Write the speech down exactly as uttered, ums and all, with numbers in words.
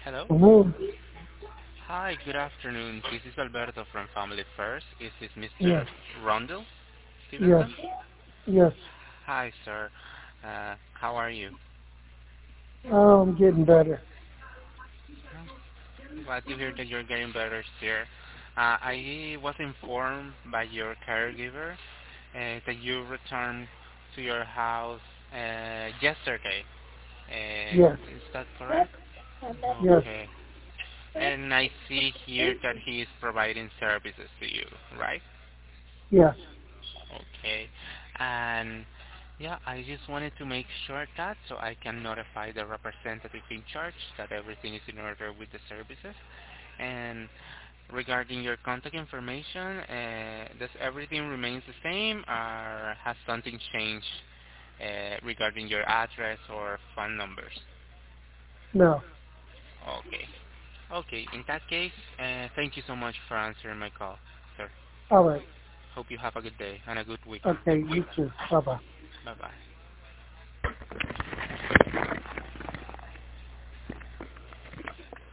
Hello. Mhm. Hi, good afternoon. This is Alberto from Family First. Is this Yes. mister Rondell Yes. Stevenson? Yes. Hi, sir. Uh, how are you? Oh, I'm getting better. Glad to hear that you're getting better, sir. Uh, I was informed by your caregiver uh, that you returned to your house uh, yesterday. Yes. Uh, is that correct? Yes. Okay. And I see here that he is providing services to you, right? Yes. Okay. And yeah, I just wanted to make sure that so I can notify the representative in charge that everything is in order with the services. And regarding your contact information, uh, does everything remains the same or has something changed uh, regarding your address or phone numbers? No. Okay. Okay. In that case, uh, thank you so much for answering my call, sir. All right. Hope you have a good day and a good weekend. Okay. You too. Bye bye. Bye-bye.